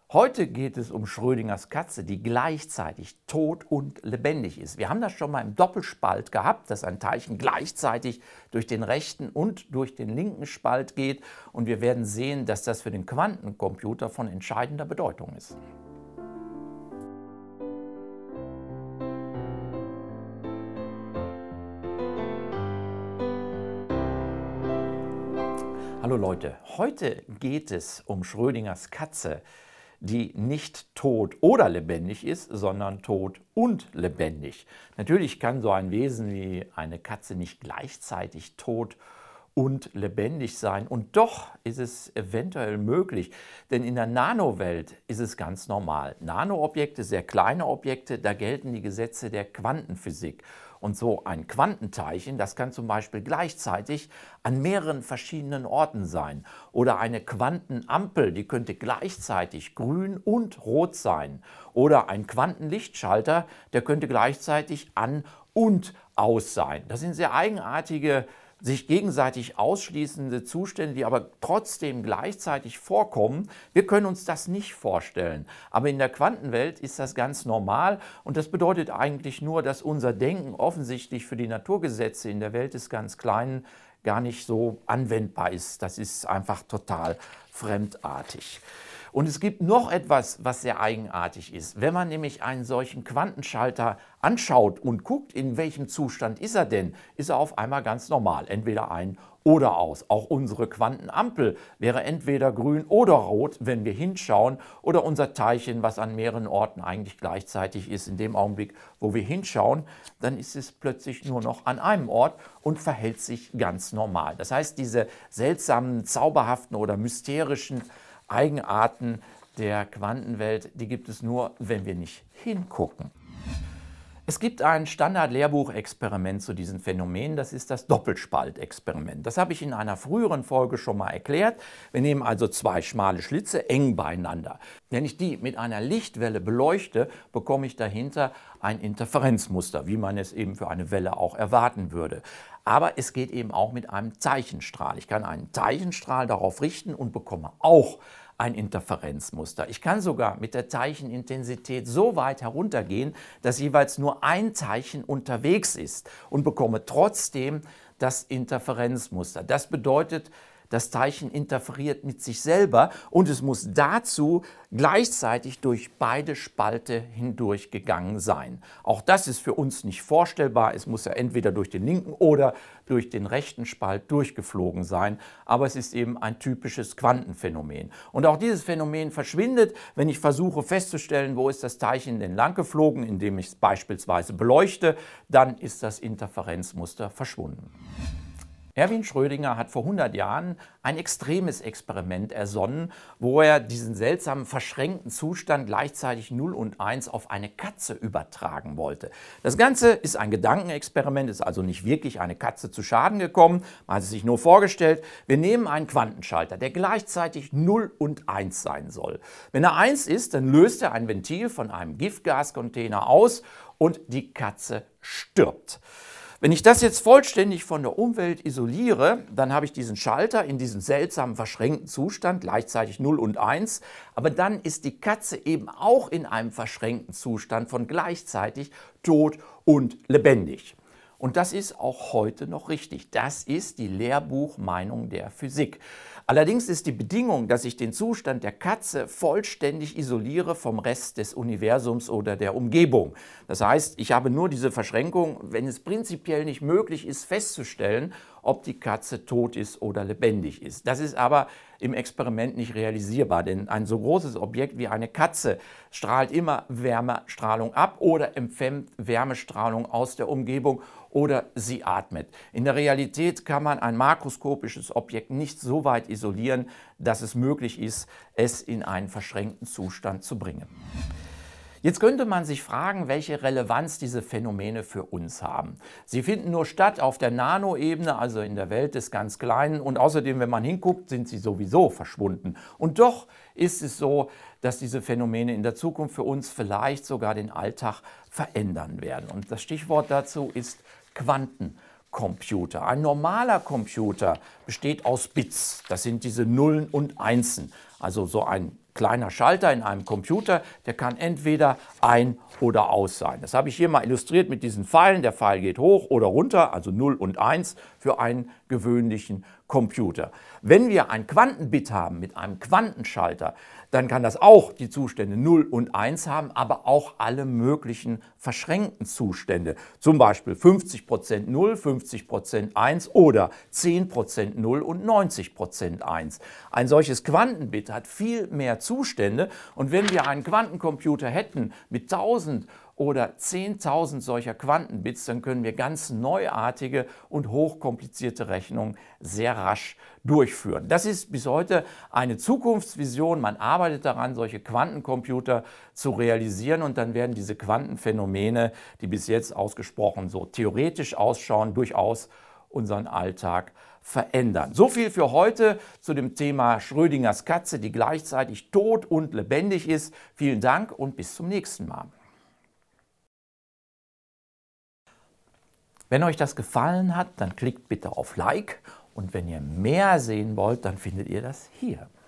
Heute geht es um Schrödingers Katze, die gleichzeitig tot und lebendig ist. Wir haben das schon mal im Doppelspalt gehabt, dass ein Teilchen gleichzeitig durch den rechten und durch den linken Spalt geht. Und wir werden sehen, dass das für den Quantencomputer von entscheidender Bedeutung ist. Hallo Leute, heute geht es um Schrödingers Katze, die nicht tot oder lebendig ist, sondern tot und lebendig. Natürlich kann so ein Wesen wie eine Katze nicht gleichzeitig tot und lebendig sein. Und doch ist es eventuell möglich, denn in der Nanowelt ist es ganz normal. Nanoobjekte, sehr kleine Objekte, da gelten die Gesetze der Quantenphysik. Und so ein Quantenteilchen, das kann zum Beispiel gleichzeitig an mehreren verschiedenen Orten sein. Oder eine Quantenampel, die könnte gleichzeitig grün und rot sein. Oder ein Quantenlichtschalter, der könnte gleichzeitig an und aus sein. Das sind sehr eigenartige, sich gegenseitig ausschließende Zustände, die aber trotzdem gleichzeitig vorkommen. Wir können uns das nicht vorstellen. Aber in der Quantenwelt ist das ganz normal und das bedeutet eigentlich nur, dass unser Denken offensichtlich für die Naturgesetze in der Welt des ganz Kleinen gar nicht so anwendbar ist. Das ist einfach total fremdartig. Und es gibt noch etwas, was sehr eigenartig ist. Wenn man nämlich einen solchen Quantenschalter anschaut und guckt, in welchem Zustand ist er denn, ist er auf einmal ganz normal, entweder ein oder aus. Auch unsere Quantenampel wäre entweder grün oder rot, wenn wir hinschauen, oder unser Teilchen, was an mehreren Orten eigentlich gleichzeitig ist. In dem Augenblick, wo wir hinschauen, dann ist es plötzlich nur noch an einem Ort und verhält sich ganz normal. Das heißt, diese seltsamen, zauberhaften oder mysterischen Eigenarten der Quantenwelt, die gibt es nur, wenn wir nicht hingucken. Es gibt ein Standard-Lehrbuchexperiment zu diesen Phänomenen, das ist das Doppelspaltexperiment. Das habe ich in einer früheren Folge schon mal erklärt. Wir nehmen also zwei schmale Schlitze eng beieinander. Wenn ich die mit einer Lichtwelle beleuchte, bekomme ich dahinter ein Interferenzmuster, wie man es eben für eine Welle auch erwarten würde. Aber es geht eben auch mit einem Teilchenstrahl. Ich kann einen Teilchenstrahl darauf richten und bekomme auch ein Interferenzmuster. Ich kann sogar mit der Teilchenintensität so weit heruntergehen, dass jeweils nur ein Teilchen unterwegs ist und bekomme trotzdem das Interferenzmuster. Das bedeutet, das Teilchen interferiert mit sich selber und es muss dazu gleichzeitig durch beide Spalte hindurch gegangen sein. Auch das ist für uns nicht vorstellbar. Es muss ja entweder durch den linken oder durch den rechten Spalt durchgeflogen sein. Aber es ist eben ein typisches Quantenphänomen. Und auch dieses Phänomen verschwindet, wenn ich versuche festzustellen, wo ist das Teilchen denn lang geflogen, indem ich es beispielsweise beleuchte, dann ist das Interferenzmuster verschwunden. Erwin Schrödinger hat vor 100 Jahren ein extremes Experiment ersonnen, wo er diesen seltsamen verschränkten Zustand gleichzeitig 0 und 1 auf eine Katze übertragen wollte. Das Ganze ist ein Gedankenexperiment, ist also nicht wirklich eine Katze zu Schaden gekommen, man hat es sich nur vorgestellt. Wir nehmen einen Quantenschalter, der gleichzeitig 0 und 1 sein soll. Wenn er 1 ist, dann löst er ein Ventil von einem Giftgascontainer aus und die Katze stirbt. Wenn ich das jetzt vollständig von der Umwelt isoliere, dann habe ich diesen Schalter in diesem seltsamen verschränkten Zustand, gleichzeitig 0 und 1, aber dann ist die Katze eben auch in einem verschränkten Zustand von gleichzeitig tot und lebendig. Und das ist auch heute noch richtig. Das ist die Lehrbuchmeinung der Physik. Allerdings ist die Bedingung, dass ich den Zustand der Katze vollständig isoliere vom Rest des Universums oder der Umgebung. Das heißt, ich habe nur diese Verschränkung, wenn es prinzipiell nicht möglich ist, festzustellen, ob die Katze tot ist oder lebendig ist. Das ist aber im Experiment nicht realisierbar, denn ein so großes Objekt wie eine Katze strahlt immer Wärmestrahlung ab oder empfängt Wärmestrahlung aus der Umgebung oder sie atmet. In der Realität kann man ein makroskopisches Objekt nicht so weit isolieren, dass es möglich ist, es in einen verschränkten Zustand zu bringen. Jetzt könnte man sich fragen, welche Relevanz diese Phänomene für uns haben. Sie finden nur statt auf der Nanoebene, also in der Welt des ganz Kleinen, und außerdem, wenn man hinguckt, sind sie sowieso verschwunden. Und doch ist es so, dass diese Phänomene in der Zukunft für uns vielleicht sogar den Alltag verändern werden. Und das Stichwort dazu ist Quantencomputer. Ein normaler Computer besteht aus Bits, das sind diese Nullen und Einsen. Also so ein kleiner Schalter in einem Computer, der kann entweder ein oder aus sein. Das habe ich hier mal illustriert mit diesen Pfeilen. Der Pfeil geht hoch oder runter, also 0 und 1 für einen gewöhnlichen Computer. Wenn wir ein Quantenbit haben mit einem Quantenschalter, dann kann das auch die Zustände 0 und 1 haben, aber auch alle möglichen verschränkten Zustände. Zum Beispiel 50% 0, 50% 1 oder 10% 0 und 90% 1. Ein solches Quantenbit hat viel mehr Zustände und wenn wir einen Quantencomputer hätten mit 1000 oder 10.000 solcher Quantenbits, dann können wir ganz neuartige und hochkomplizierte Rechnungen sehr rasch durchführen. Das ist bis heute eine Zukunftsvision. Man arbeitet daran, solche Quantencomputer zu realisieren und dann werden diese Quantenphänomene, die bis jetzt ausgesprochen so theoretisch ausschauen, durchaus unseren Alltag verändern. So viel für heute zu dem Thema Schrödingers Katze, die gleichzeitig tot und lebendig ist. Vielen Dank und bis zum nächsten Mal. Wenn euch das gefallen hat, dann klickt bitte auf Like und wenn ihr mehr sehen wollt, dann findet ihr das hier.